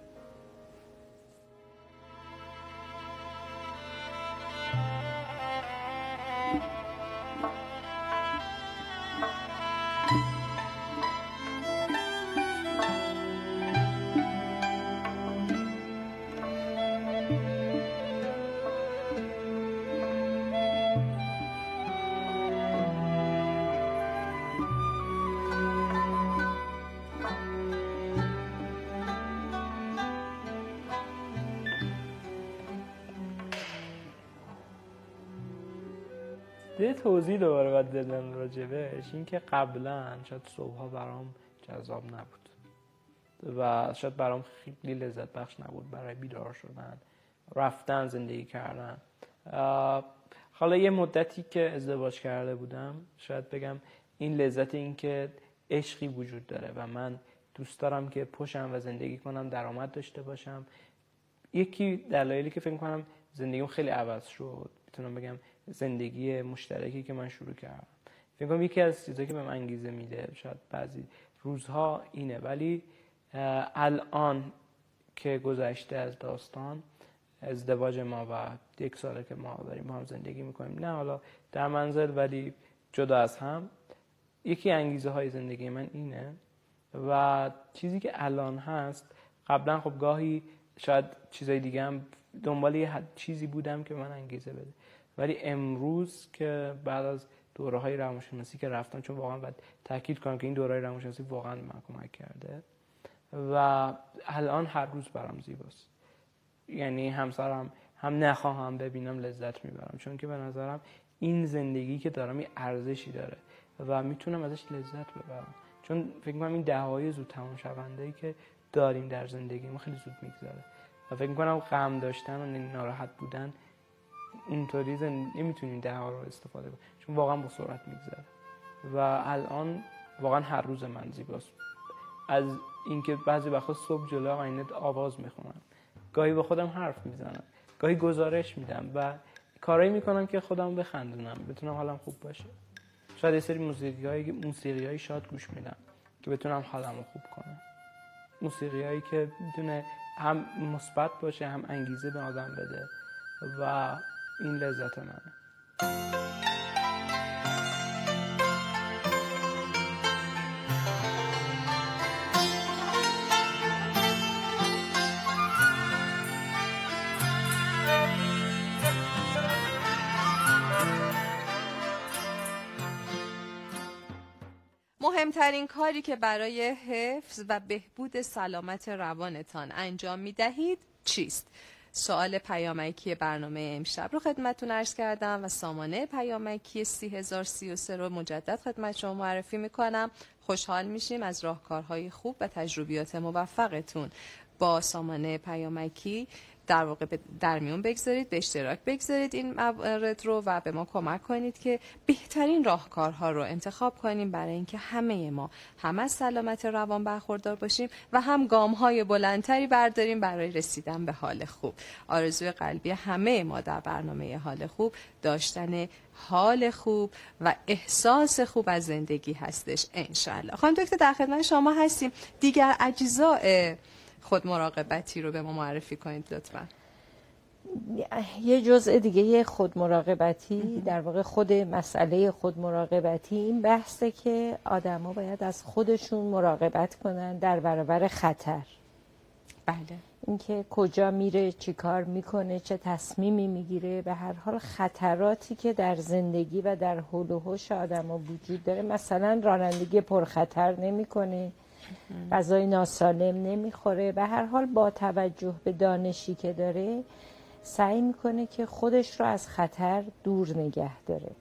یه توضیح دوباره باید بدم راجبش، این که قبلا شاید صبحها برام جذاب نبود و شاید برام خیلی لذت بخش نبود برای بیدار شدن، رفتن، زندگی کردن. حالا یه مدتی که ازدواج کرده بودم شاید بگم این لذت این که عشقی وجود داره و من دوست دارم که پشم و زندگی کنم، درآمد داشته باشم. یکی دلایلی که فکر کنم زندگیم خیلی عوض شد، میتونم بگم زندگی مشترکی که من شروع کردم، فکر کنم یکی از چیزایی که بهم انگیزه میده شاید بعضی روزها اینه. ولی الان که گذشته از داستان ازدواج ما و یک ساله که ما داریم با هم زندگی میکنیم، نه حالا در منزل ولی جدا از هم، یکی انگیزه های زندگی من اینه. و چیزی که الان هست، قبلا خب گاهی شاید چیزای دیگه هم دنبال یه چیزی بودم که من انگیزه بده، ولی امروز که بعد از دوره‌های روانشناسی که رفتم، چون واقعا باید تاکید کنم که این دوره‌های روانشناسی واقعا من کمک کرده و الان هر روز برام زیباست. یعنی همسرم هم نخواهم ببینم لذت میبرم، چون که به نظرم این زندگی که دارم یه ارزشی داره و میتونم ازش لذت ببرم، چون فکر می‌کنم این دهه‌های زود تمام شونده‌ای که داریم در زندگی ما خیلی زود میگذره و فکر می‌کنم غم داشتن و ناراحت بودن اینطوری نمیتونیم ده ها رو استفاده کنیم، چون واقعا با سرعت میگذره و الان واقعا هر روز من زیباست. از اینکه بعضی وقتا صبح جلوی آینه آواز میخونم، گاهی با خودم حرف میزنم، گاهی گزارش میدم و کارایی میکنم که خودم بخندونم، بتونم حالم خوب باشه. شاید یه سری موسیقی‌های موسیقی‌های شاد گوش میدم که بتونم حالمو خوب کنم، موسیقی‌هایی که میتونه هم مثبت باشه هم انگیزه به آدم بده و این لذت منه. مهمترین کاری که برای حفظ و بهبود سلامت روانتان انجام می دهید چیست؟ سوال پیامکی برنامه امشب رو خدمتتون عرض کردم و سامانه پیامکی سی هزار و سی و سه رو مجدد خدمت شما معرفی میکنم. خوشحال میشیم از راهکارهای خوب و تجربیات موفقتون. با سامانه پیامکی در واقع در میون بگذارید، به اشتراک بگذارید این موارد رو و به ما کمک کنید که بهترین راهکارها رو انتخاب کنیم برای اینکه همه ما هم از سلامت روان برخوردار باشیم و هم گام‌های بلندتری برداریم برای رسیدن به حال خوب. آرزوی قلبی همه ما در برنامه حال خوب داشتن حال خوب و احساس خوب از زندگی هستش انشالله. خانم دکتر در خدمت شما هستیم. دیگر اجزاء خود مراقبتی رو به ما معرفی کنید لطفا. یه جزء دیگه خود مراقبتی، در واقع خود مسئله خود مراقبتی این بحثه که آدم ها باید از خودشون مراقبت کنن در برابر خطر. بله. اینکه کجا میره، چی کار میکنه، چه تصمیمی میگیره، به هر حال خطراتی که در زندگی و در حول و حوش آدم ها وجود داره، مثلا رانندگی پرخطر نمیکنه، غذای ناسالم نمیخوره، به هر حال با توجه به دانشی که داره سعی میکنه که خودش رو از خطر دور نگه داره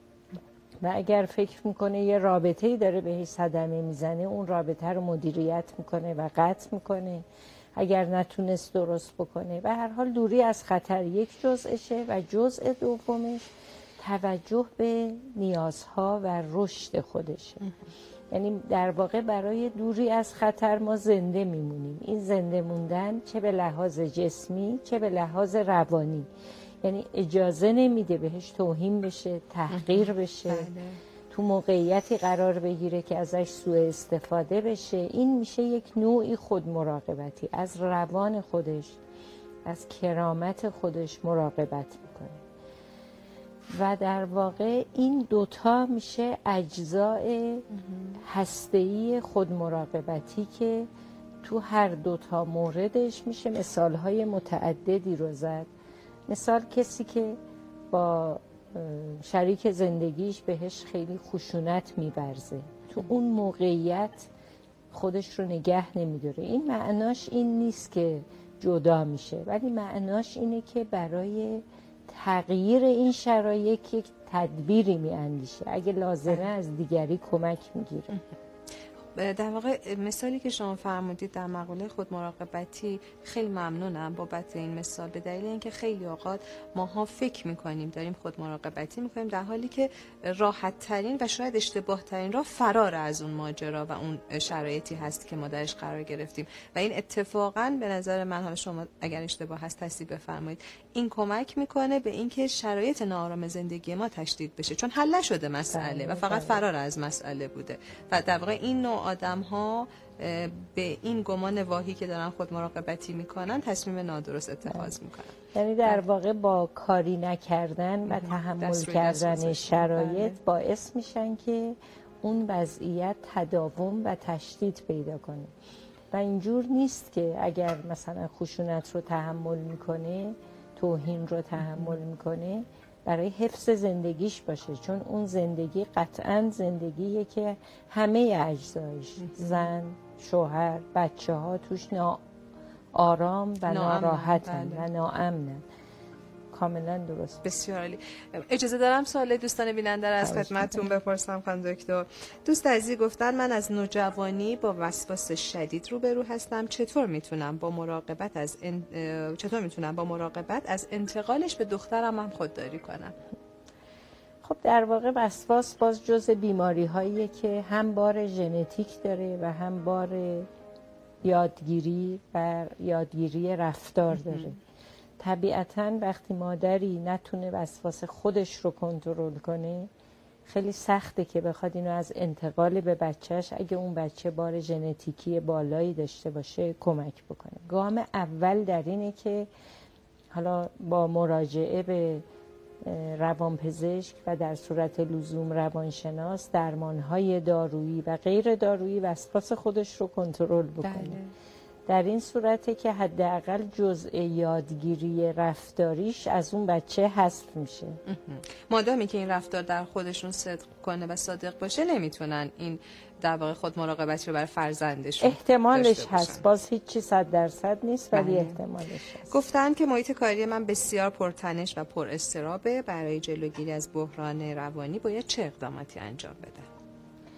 و اگر فکر میکنه یه رابطه‌ای داره بهش صدمه میزنه اون رابطه رو مدیریت میکنه و قطع میکنه اگر نتونست درست بکنه. به هر حال دوری از خطر یک جزءشه و جزء دومش توجه به نیازها و رشد خودشه. یعنی در واقع برای دوری از خطر ما زنده میمونیم. این زنده موندن چه به لحاظ جسمی چه به لحاظ روانی، یعنی اجازه نمیده بهش توهین بشه، تحقیر بشه، تو موقعیتی قرار بگیره که ازش سوء استفاده بشه. این میشه یک نوعی خود مراقبتی، از روان خودش، از کرامت خودش مراقبت میکنه و در واقع این دوتا میشه اجزای هسته‌ای خود مراقبتی که تو هر دوتا موردش میشه مثالهای متعددی رو زد. مثال کسی که با شریک زندگیش بهش خیلی خشونت می‌ورزه، تو اون موقعیت خودش رو نگه نمی‌داره، این معناش این نیست که جدا میشه، ولی معناش اینه که برای تغییر این شرایط یک تدبیری می‌اندیشه، اگه لازمه از دیگری کمک می‌گیره. در واقع مثالی که شما فرمودید در مقوله خود مراقبتی خیلی ممنونم بابت این مثال، به دلیل اینکه خیلی اوقات ماها فکر میکنیم داریم خود مراقبتی میکنیم در حالی که راحت ترین و شاید اشتباه ترین راه فرار از اون ماجرا و اون شرایطی هست که ما درش قرار گرفتیم و این اتفاقا به نظر من، حالا شما اگر اشتباه هست تصحیح بفرمایید، این کمک میکنه به اینکه شرایط ناآرام زندگی ما تشدید بشه، چون حل نشده مسئله و فقط فرار از مسئله بوده و در واقع این نوع آدم ها به این گمان واهی که دارن خود مراقبتی میکنن تصمیم نادرست اتخاذ میکنن. یعنی در واقع با کاری نکردن و تحمل کردن شرایط باعث میشن که اون وضعیت تداوم و تشدید پیدا کنه و اینجور نیست که اگر مثلا خشونت رو تحمل میکنه، توهین رو تحمل میکنه برای حفظ زندگیش باشه، چون اون زندگی قطعاً زندگیه که همه اجزایش، زن، شوهر، بچه ها توش نا آرام و ناراحتن بله. و ناامنن. کاملا درست. بسیار عالی. اجازه دارم سوال دوستان بیننده را از خدمتتون بپرسم خانم دکتر. دوست عزیزی گفتن من از نوجوانی با وسواس شدید روبرو هستم، چطور میتونم با مراقبت از ان... چطور میتونم با مراقبت از انتقالش به دخترم هم خودداری کنم؟ خب در واقع وسواس باز جزء بیماری هاییه که هم بار ژنتیک داره و هم بار یادگیری و یادگیری رفتار داره. طبیعتاً وقتی مادری نتونه وسواس خودش رو کنترل کنه خیلی سخته که بخواد اینو از انتقال به بچهش، اگه اون بچه بار ژنتیکی بالایی داشته باشه، کمک بکنه. گام اول در اینه که حالا با مراجعه به روانپزشک و در صورت لزوم روانشناس درمانهای دارویی و غیر دارویی وسواس خودش رو کنترل بکنه. بله. در این صورته که حداقل جزء یادگیری رفتاریش از اون بچه حذف میشه. مادامی که این رفتار در خودشون صدق کنه و صادق باشه نمیتونن این در واقع خود مراقبتی رو برای فرزندشون احتمالش هست، باز هیچی صد درصد نیست ولی احتمالش هست. گفتن که محیط کاری من بسیار پرتنش و پر اضطرابه، برای جلوگیری از بحران روانی باید چه اقداماتی انجام بدم؟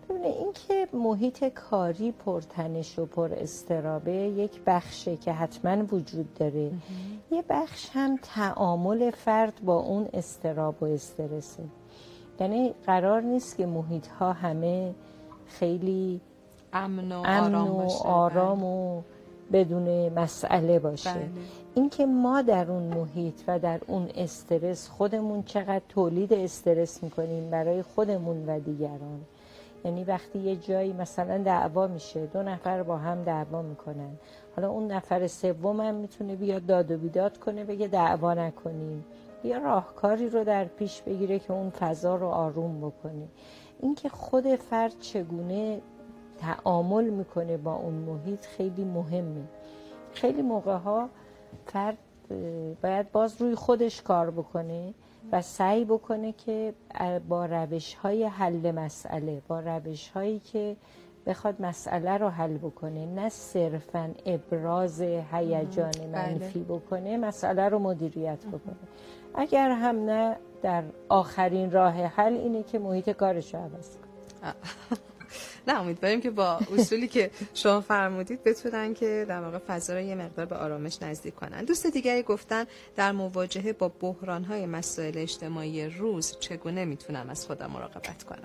این که محیط کاری پرتنش و پر استرابه یک بخشه که حتما وجود داره. یه بخش هم تعامل فرد با اون استراب و استرسه. یعنی قرار نیست که محیط ها همه خیلی امن و امن آرام و, باشه. آرام و بدون مسئله باشه. بله. اینکه ما در اون محیط و در اون استرس خودمون چقدر تولید استرس میکنیم برای خودمون و دیگران. یعنی وقتی یه جایی مثلا دعوا میشه، دو نفر با هم دعوا میکنن، حالا اون نفر سوم هم میتونه بیاد داد و بیداد کنه بگه دعوا نکنیم، یه راهکاری رو در پیش بگیره که اون فضا رو آروم بکنه. اینکه خود فرد چگونه تعامل میکنه با اون محیط خیلی مهمه. خیلی موقع ها فرد باید باز روی خودش کار بکنه و سعی بکنه که با روش های حل مسئله، با روش هایی که بخواد مسئله رو حل بکنه، نه صرفاً ابراز هیجان منفی بکنه، مسئله رو مدیریت بکنه. اگر هم نه، در آخرین راه حل اینه که محیط کارش رو عوض کنه. نه، امیدواریم که با اصولی که شما فرمودید بتونن که در واقع فضا رو یه مقدار به آرامش نزدیک کنن. دوست دیگری گفتن در مواجهه با بحران‌های مسائل اجتماعی روز چگونه میتونم از خودم مراقبت کنم؟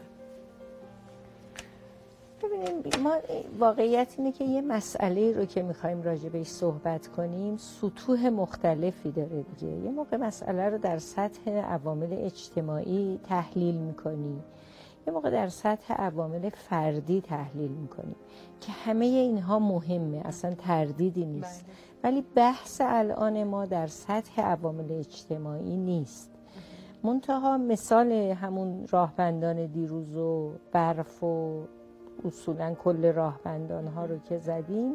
ببینیم، ما واقعیت اینه که یه مسئله رو که میخوایم راجع بهش صحبت کنیم سطوح مختلفی داره دیگه. یه موقع مسئله رو در سطح عوامل اجتماعی تحلیل میکنی، یه موقع در سطح عوامل فردی تحلیل میکنیم که همه اینها مهمه، اصلا تردیدی نیست. بله. ولی بحث الان ما در سطح عوامل اجتماعی نیست. منتها مثال همون راهبندان دیروز و برف و اصولا کل راهبندان ها رو که زدیم،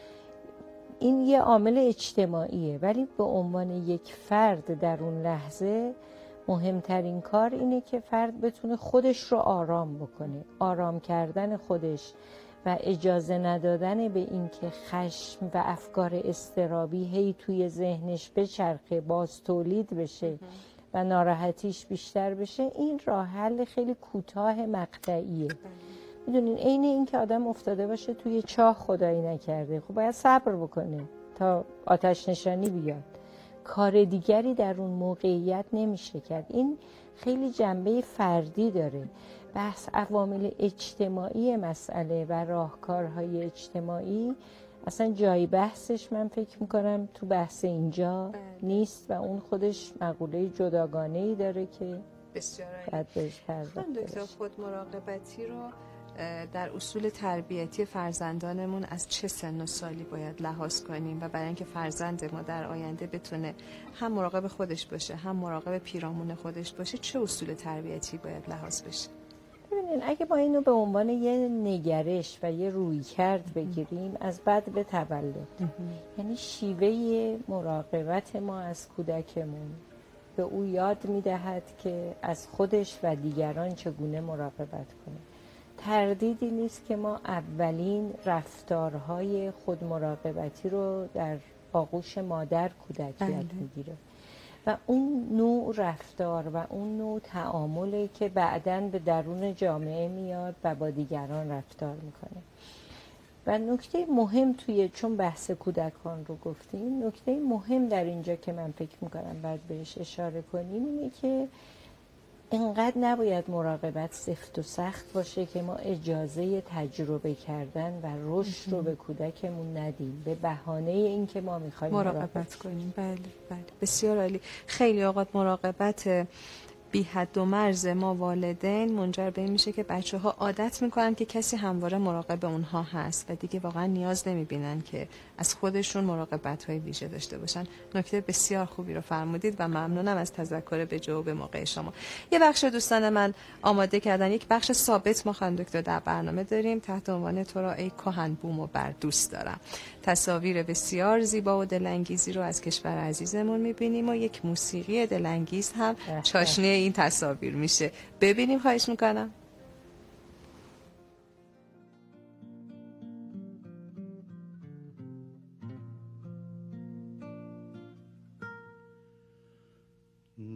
این یه عامل اجتماعیه، ولی به عنوان یک فرد در اون لحظه مهمترین کار اینه که فرد بتونه خودش رو آرام بکنه. آرام کردن خودش و اجازه ندادن به این که خشم و افکار استرابی هی توی ذهنش بچرخه، باز تولید بشه و ناراحتیش بیشتر بشه، این راه حل خیلی کوتاه مقطعیه. میدونین عین این که آدم افتاده باشه توی چاه، خدایی نکرده، خب باید صبر بکنه تا آتش نشانی بیاد. کار دیگری در اون موقعیت نمیشه کرد. این خیلی جنبه فردی داره. بحث عوامل اجتماعی مسئله و راهکارهای اجتماعی اصلا جای بحثش من فکر میکنم تو بحث اینجا نیست و اون خودش مقوله جداگانه‌ای داره که بسیار باید بهش پرداخت بشه. دکتر، خود مراقبتی رو در اصول تربیتی فرزندانمون از چه سن و سالی باید لحاظ کنیم و برای اینکه فرزند ما در آینده بتونه هم مراقب خودش باشه هم مراقب پیرامون خودش باشه، چه اصول تربیتی باید لحاظ بشه؟ ببینین، اگه ما اینو به عنوان یه نگرش و یه رویکرد بگیریم، از بد به تولد، یعنی شیوه مراقبت ما از کودکمون به او یاد میدهد که از خودش و دیگران چگونه مراقبت کنه. تردیدی نیست که ما اولین رفتارهای خود مراقبتی رو در آغوش مادر کودک یاد میگیره و اون نوع رفتار و اون نوع تعاملی که بعداً به درون جامعه میاد و با دیگران رفتار میکنه. و نکته مهم توی، چون بحث کودکان رو گفتیم، نکته مهم در اینجا که من فکر میکنم باید بهش اشاره کنیم اینه که اینقدر نباید مراقبت سفت و سخت باشه که ما اجازه تجربه کردن و رشد رو به کودکمون ندیم به بهانه این که ما میخوایم مراقبت, مراقبت کنیم. بله بله، بسیار عالی. خیلی اوقات مراقبت بی حد و مرز ما والدین منجر به این میشه که بچه ها عادت میکنن که کسی همواره مراقب اونها هست و دیگه واقعا نیاز نمیبینن که از خودشون مراقبت های ویژه داشته باشن. نکته بسیار خوبی رو فرمودید و ممنونم از تذکر به جو به موقع شما. یه بخش دوستان من آماده کردن، یک بخش ثابت ما خانم دکتر در برنامه داریم تحت عنوان تو را ای کهن بوم و بر دوست دارم. تصاویر بسیار زیبا و دلانگیزی رو از کشور عزیزمون میبینیم و یک موسیقی دلانگیز هم چاشنی این تصاویر میشه. ببینیم، خواهش میکنم.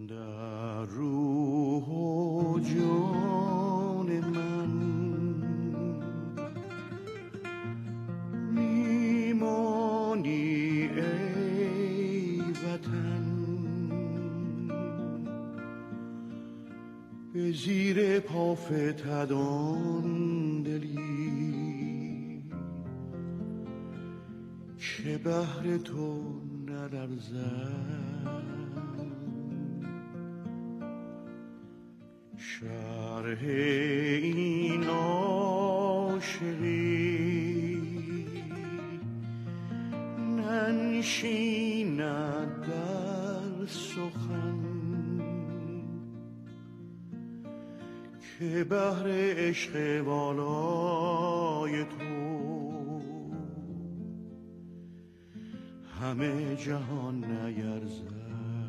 در روح و جان من به زیر پا فتدان دلی که بهر تو نلرزد، شرح این عاشقی ننشیند در سخن که بهر عشق والای تو همه جهان نیرزد.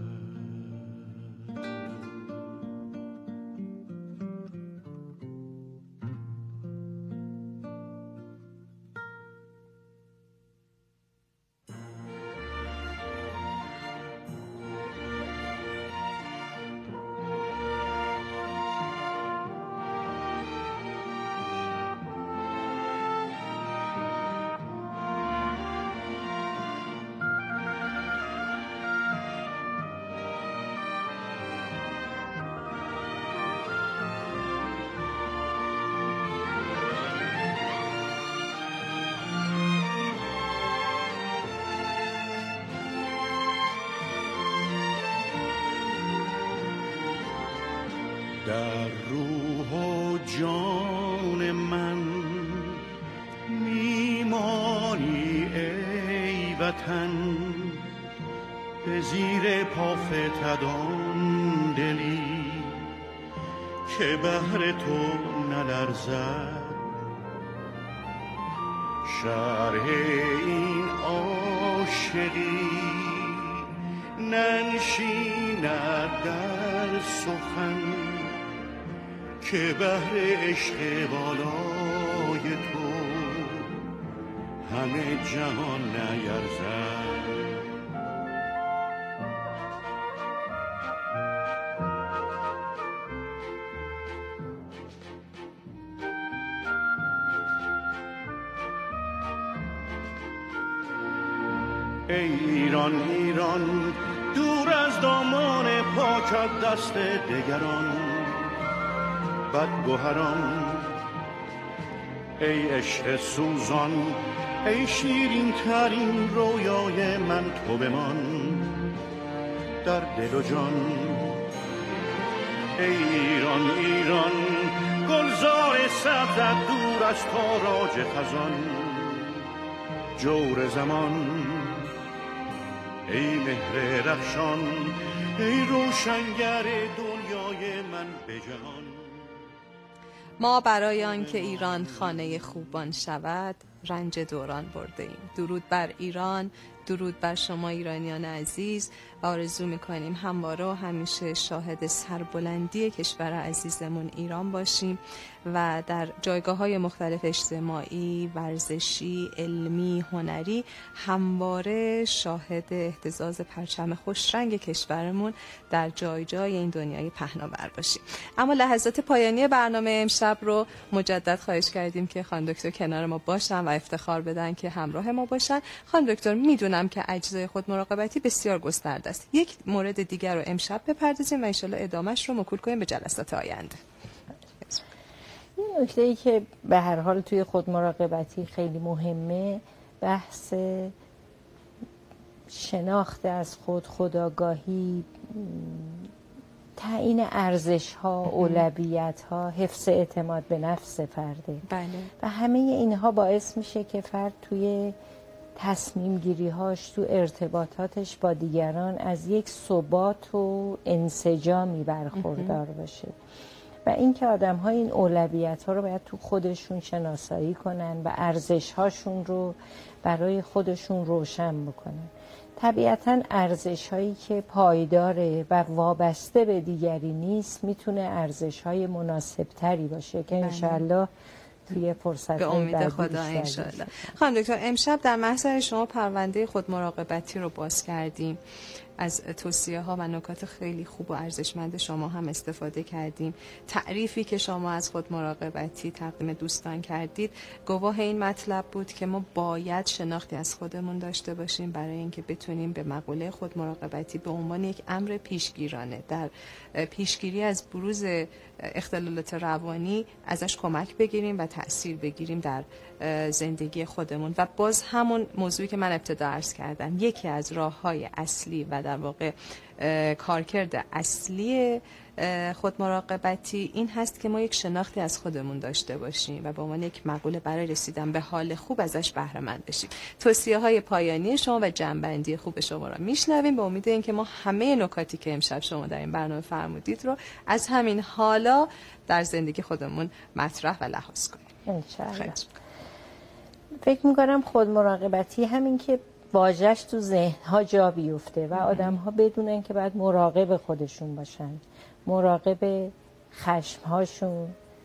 در روح و جان من میمانی ای وطن، به زیر پا فتدان دلی که بهر تو نلرزد، شرح این عاشقی ننشیند در سخن که بهر عشق بالای تو همه جهان نیرزد. ای ایران ایران دور از دامان پاکت دست دگران بدگوهران، ای عشق سوزان ای شیرین ترین رویای من تو بمان در دل و جان. ای ایران ایران گلزار سبزت دور از تاراج خزان، جور زمان ای مهر رخشان ای روشنگر دنیای من به جهان. ما برای آنکه ایران خانه خوبان شود رنج دوران برده ایم. درود بر ایران، درود بر شما ایرانیان عزیز و آرزو میکنیم همواره و همیشه شاهد سربلندی کشور عزیزمون ایران باشیم و در جایگاه های مختلف اجتماعی، ورزشی، علمی، هنری همواره شاهد اهتزاز پرچم خوشرنگ کشورمون در جای جای این دنیای پهناور باشیم. اما لحظات پایانی برنامه امشب رو مجدد خواهش کردیم که خانم دکتر کنار ما باشن و افتخار بدن که همراه ما باشن. خانم دکتر میدونم که اجزای خود مراقبتی بسیار گسترده است. یک مورد دیگر رو امشب بپردازیم و انشالله ادامهش رو موکول کنیم به جلسات آینده. این نکته ای که به هر حال توی خود مراقبتی خیلی مهمه، بحث شناخت از خود، خودآگاهی، تعیین ارزش ها، اولویت ها، حفظ اعتماد به نفس فرده. بله. و همه اینها باعث میشه که فرد توی تصمیم گیری هاش، تو ارتباطاتش با دیگران از یک ثبات و انسجامی برخوردار باشه و اینکه آدم ها این اولویت ها رو باید تو خودشون شناسایی کنن و ارزش هاشون رو برای خودشون روشن بکنن. طبیعتاً ارزش هایی که پایداره و وابسته به دیگری نیست میتونه ارزش های مناسب تری باشه که انشالله توی فرصت به امید خدا انشالله. خانم دکتر امشب در محضر شما پرونده خود مراقبتی رو باز کردیم از توصیه ها و نکات خیلی خوب و ارزشمند شما هم استفاده کردیم. تعریفی که شما از خود مراقبتی تقدیم دوستان کردید گواه این مطلب بود که ما باید شناختی از خودمون داشته باشیم برای اینکه بتونیم به مقوله خود مراقبتی به عنوان یک امر پیشگیرانه در پیشگیری از بروز اختلالات روانی ازش کمک بگیریم و تأثیر بگیریم در زندگی خودمون. و باز همون موضوعی که من ابتدا عرض کردم، یکی از راه‌های اصلی و در واقع کارکرد اصلی خود مراقبتی این هست که ما یک شناختی از خودمون داشته باشیم و به عنوان یک مقوله برای رسیدن به حال خوب ازش بهره مند بشیم. توصیه های پایانی شما و جنبندی خوب شما را میشنویم به امید اینکه ما همه نکاتی که امشب شما در این برنامه فرمودید رو از همین حالا در زندگی خودمون مطرح و لحاظ کنیم. انشاءالله. فکر میکنم خود مراقبتی همین که واژه‌اش تو ذهن‌ها جا بیفته و آدم‌ها بدونن که باید مراقب خودشون باشن، مراقب خشم‌هاشون،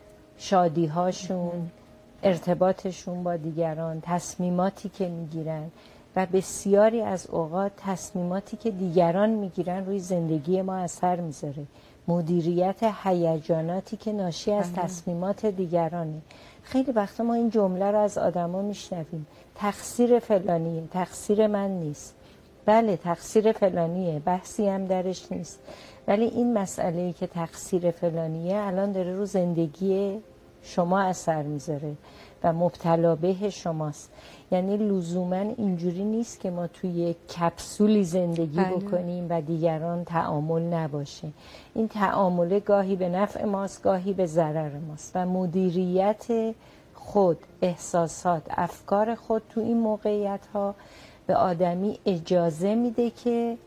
شادی‌هاشون، ارتباطشون با دیگران، تصمیماتی که میگیرن و بسیاری از اوقات تصمیماتی که دیگران میگیرن روی زندگی ما اثر میذاره. مدیریت هیجاناتی که ناشی از تصمیمات دیگرانه. خیلی وقتا ما این جمله رو از آدما میشنویم، تقصیر فلانیه، تقصیر من نیست. بله تقصیر فلانیه، بحثی هم درش نیست، ولی این مسئله‌ای که تقصیر فلانیه الان داره رو زندگی شما اثر میذاره و مبتلا به شماست. یعنی لزوما اینجوری نیست که ما توی یک کپسولی زندگی بله. بکنیم و دیگران تعامل نباشه. این تعامل گاهی به نفع ماست، گاهی به ضرر ماست و مدیریت خود، احساسات، افکار خود تو این موقعیت ها به آدمی اجازه میده که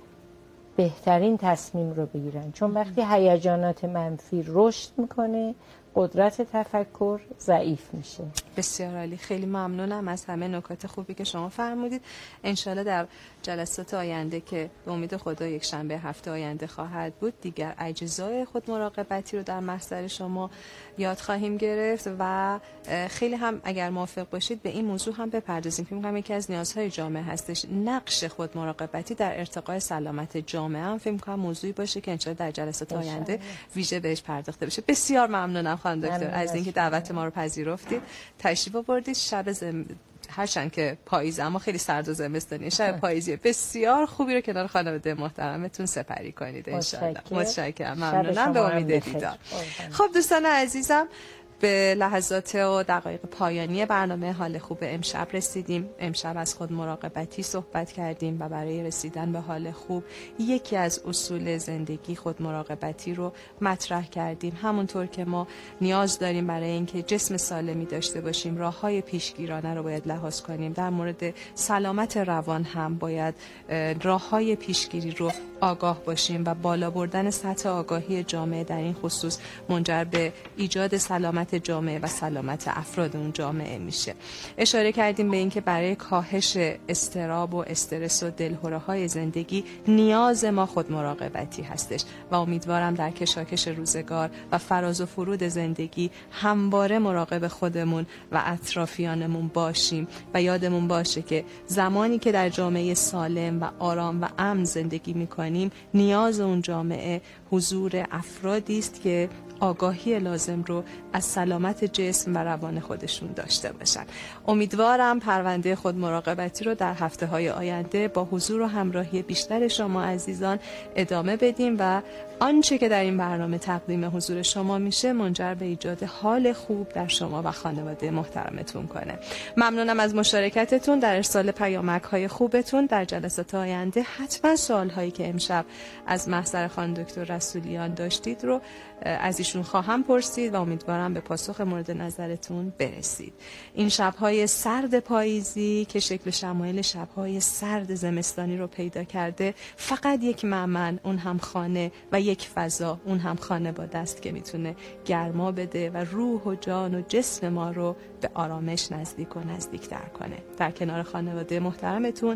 بهترین تصمیم رو بگیرن. چون وقتی هیجانات منفی رشد میکنه قدرت تفکر ضعیف میشه. بسیار عالی، خیلی ممنونم از همه نکات خوبی که شما فرمودید. انشالله در جلسات آینده که به امید خدا یک شنبه هفته آینده خواهد بود دیگر اجزای خود مراقبتی رو در محضر شما یاد خواهیم گرفت و خیلی هم اگر موافق باشید به این موضوع هم بپردازیم که میگم یکی از نیازهای جامعه هستش. نقش خود مراقبتی در ارتقای سلامت جامعه هم فکر می‌کنم موضوعی باشه که انشالله در جلسات آینده ویژه بهش پرداخته بشه. بسیار ممنونم خانم دکتر از اینکه دعوت ما رو پذیرفتید، تشریف آوردید. شب زم... هرچند که پاییز اما خیلی سرد و زمستانی، شب پاییزی بسیار خوبی رو کنار خانواده محترمتون سپری کنید انشالله. متشکرم، ممنونم، به امید دیدار. خب دوستان عزیزم، به لحظات و دقایق پایانی برنامه حال خوب امشب رسیدیم. امشب از خود مراقبتی صحبت کردیم و برای رسیدن به حال خوب یکی از اصول زندگی خود مراقبتی رو مطرح کردیم. همونطور که ما نیاز داریم برای اینکه جسم سالمی داشته باشیم راههای پیشگیرانه رو باید لحاظ کنیم، در مورد سلامت روان هم باید راههای پیشگیری رو آگاه باشیم و بالا بردن سطح آگاهی جامعه در این خصوص منجر به ایجاد سلامت جامعه و سلامت افراد اون جامعه میشه. اشاره کردیم به اینکه برای کاهش اضطراب و استرس و دلهره‌های زندگی نیاز ما خود مراقبتی هستش و امیدوارم در کشاکش روزگار و فراز و فرود زندگی همواره مراقب خودمون و اطرافیانمون باشیم و یادمون باشه که زمانی که در جامعه سالم و آرام و امن زندگی میکنیم نیاز اون جامعه حضور افرادی است که آگاهی لازم رو از سلامت جسم و روان خودشون داشته باشن. امیدوارم پرونده خود مراقبتی رو در هفته های آینده با حضور و همراهی بیشتر شما عزیزان ادامه بدیم و آنچه که در این برنامه تقدیم حضور شما میشه منجر به ایجاد حال خوب در شما و خانواده محترمتون کنه. ممنونم از مشارکتتون در ارسال پیامک های خوبتون. در جلسات آینده حتما سوال هایی که امشب از محضر خانم دکتر رسولیان داشتید رو از ایشون خواهم پرسید و امیدوارم به پاسخ مورد نظرتون برسید. این شب‌های سرد پاییزی که شکل شمایل شب‌های سرد زمستانی رو پیدا کرده فقط یک مأمن، اون هم خانه، و یک فضا، اون هم خانواده است که میتونه گرما بده و روح و جان و جسم ما رو به آرامش نزدیک و نزدیکتر کنه. در کنار خانواده محترمتون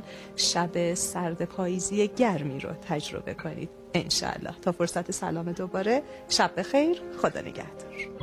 شب سرد پاییزی گرمی رو تجربه کنید انشالله. تا فرصت سلام دوباره، شب بخیر، خدا نگهدار.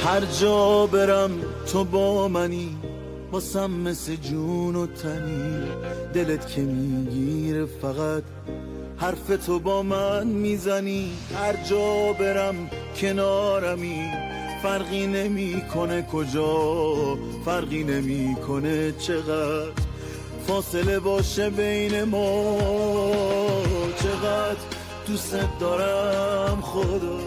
هر جا برم تو با منی، واسم مثل جون و تنی. دلت که میگیره فقط حرف تو با من میزنی. هر جا برم کنارمی، فرقی نمیکنه کجا، فرقی نمیکنه چقدر فاصله باشه بین ما. چقدر دوست دارم خدا،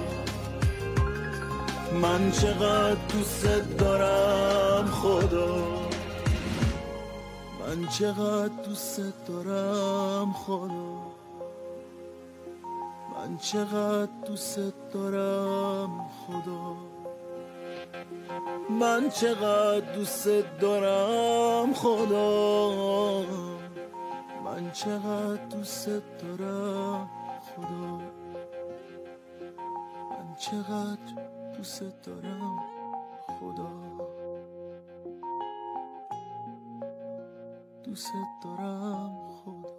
من چقدر دوست دارم خدا، من چقدر دوست دارم خدا، من چقدر دوست دارم خدا، من چقدر دوست دارم خدا، من چقدر دوست دارم خدا، من چقدر دوست دارم خدا، دوست دارم خدا.